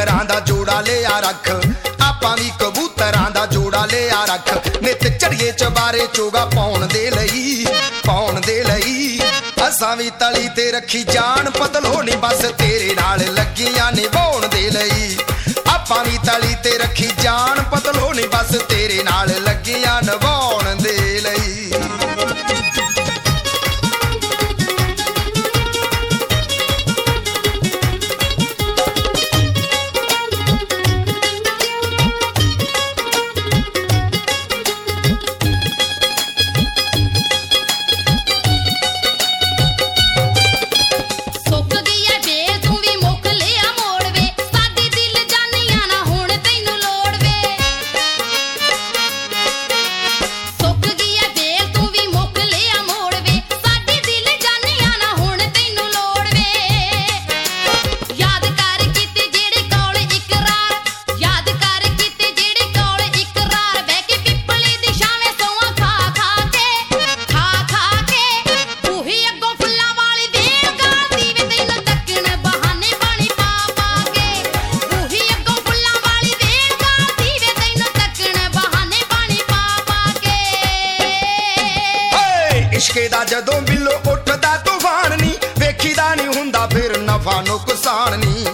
ਕਬੂਤਰਾਂ ਦਾ ਜੋੜਾ ਲਿਆ ਰੱਖ, ਆਪਾਂ ਵੀ ਕਬੂਤਰਾਂ ਦਾ ਜੋੜਾ ਲਿਆ ਰੱਖ। ਨਿੱਤ ਚੜੀਏ ਚਬਾਰੇ ਚੋਗਾ ਪਾਉਣ ਦੇ ਲਈ, ਪਾਉਣ ਦੇ ਲਈ। ਅਸਾਂ ਵੀ ਤਲੀ ਤੇ ਰੱਖੀ ਜਾਨ ਪਤਲੋ ਨੀ ਬਸ ਤੇਰੇ ਨਾਲ ਲੱਗੀਆਂ ਨਿਭਾਉਣ ਦੇ ਲਈ। ਆਪਾਂ ਵੀ ਤਲੀ ਤੇ ਰੱਖੀ ਜਾਨ ਪਤਲੋ ਨੀ ਬਸ ਤੇਰੇ ਨਾਲ ਲੱਗੀਆਂ ਨਿਭਾਉਣ ਦੇ ਲਈ। ਇਸ਼ਕੇ ਦਾ ਜਦੋਂ ਬਿੱਲੋ ਉੱਠਦਾ ਤੂਫਾਨ ਨੀ, ਵੇਖੀਦਾ ਨੀ ਹੁੰਦਾ ਫਿਰ ਨਫਾ ਨੁਕਸਾਨ ਨੀ।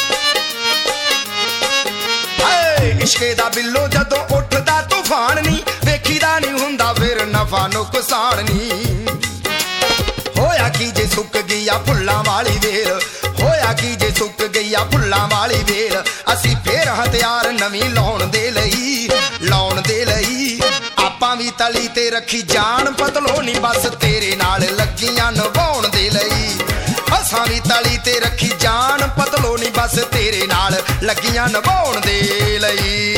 ਇਸ਼ਕੇ ਦਾ ਬਿੱਲੋ ਜਦੋਂ ਉੱਠਦਾ ਤੂਫਾਨ ਨੀ, ਵੇਖੀਦਾ ਨੀ ਹੁੰਦਾ ਫਿਰ ਨਫਾ ਨੁਕਸਾਨ ਨੀ। ਹੋਇਆ ਕੀ ਜੇ ਸੁੱਕ ਗਈ ਆ ਫੁੱਲਾਂ ਵਾਲੀ ਵੇਲ, ਹੋਇਆ ਕੀ ਜੇ ਸੁੱਕ ਗਈ ਆ ਫੁੱਲਾਂ ਵਾਲੀ ਵੇਲ। ਅਸੀਂ ਫੇਰ ਹਥਿਆਰ ਨਵੀਂ ਲਾਉਣ ਦੇ ਲਈ, ਲਾਉਣ ਦੇ ਲਈ। ਆਪਾਂ ਵੀ ਤਲੀ ਤੇ ਰੱਖੀ ਜਾਨ ਪਤਲੋ ਨੀ ਬਸ ਤੇਰੇ ਨਾਲ ਲੱਗੀਆਂ ਨਿਭਾਉਣ ਦੇ ਲਈ। ਅਸਾਂ ਵੀ ਤਲੀ ਤੇ ਰੱਖੀ ਜਾਨ ਪਤਲੋ ਨੀ ਬਸ ਤੇਰੇ ਨਾਲ ਲੱਗੀਆਂ ਨਿਭਾਉਣ ਦੇ ਲਈ।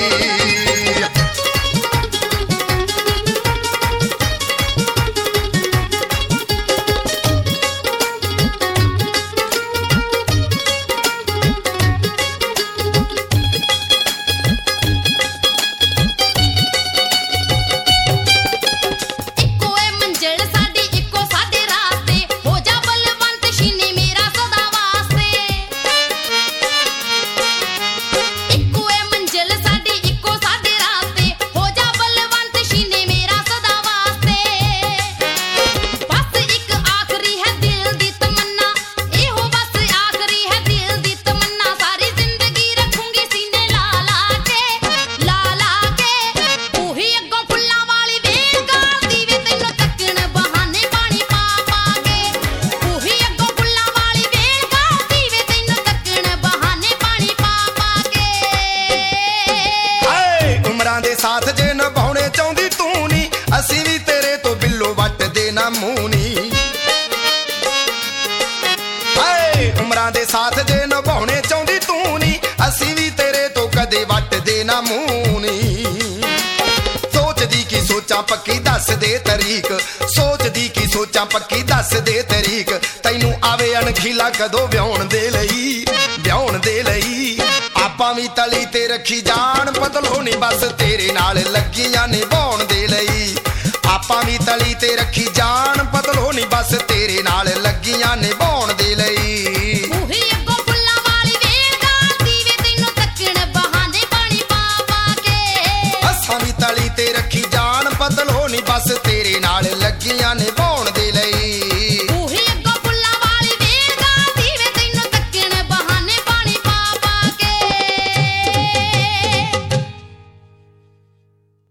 ਸਾਥ ਜੇ ਨਿਭਾਉਣੇ ਚਾਹੁੰਦੀ ਤੂੰ ਨੀ, ਅਸੀਂ ਵੀ ਤੇਰੇ ਤੋਂ ਬਿੱਲੋ ਵੱਟਦੇ ਨਾ ਮੂੰਹ ਨੀ। ਹਾਏ ਉਮਰਾਂ ਦੇ ਸਾਥ ਜੇ ਨਿਭਾਉਣੇ ਚਾਹੁੰਦੀ ਤੂੰ ਨੀ, ਅਸੀਂ ਵੀ ਤੇਰੇ ਤੋਂ ਕਦੇ ਵੱਟਦੇ ਨਾ ਮੂੰਹ ਨੀ। ਸੋਚਦੀ ਕੀ ਸੋਚਾਂ ਪੱਕੀ ਦੱਸ ਦੇ ਤਰੀਕ, ਸੋਚਦੀ ਕੀ ਸੋਚਾਂ ਪੱਕੀ ਦੱਸ ਦੇ ਤਰੀਕ। ਤੈਨੂੰ ਆਵੇ ਅਣਖੀਲਾ ਕਦੋਂ ਵਿਆਹੁਣ ਦੇ ਲਈ, ਵਿਆਹੁਣ ਦੇ ਲਈ। ਆਪਾਂ ਵੀ ਤਲੀ ਤੇ ਰੱਖੀ ਜਾਨ ਪਤਲੋ ਨੀ ਬਸ ਤੇਰੇ ਨਾਲ ਲੱਗੀਆਂ ਨਿਭਾਉਣ ਦੇ ਲਈ। ਆਪਾਂ ਵੀ ਤਲੀ ਤੇ ਰੱਖੀ ਜਾਨ ਪਤਲੋ ਨੀ ਬਸ ਤੇਰੇ ਨਾਲ ਲੱਗੀਆਂ ਨਿਭਾਉਣ ਦੇ ਲਈ। ਅਸਾਂ ਵੀ ਤਲੀ ਤੇ ਰੱਖੀ ਜਾਨ ਪਤਲੋ ਨੀ ਬਸ ਤੇਰੇ ਨਾਲ ਲੱਗੀਆਂ ਨਿਭਾਉਣ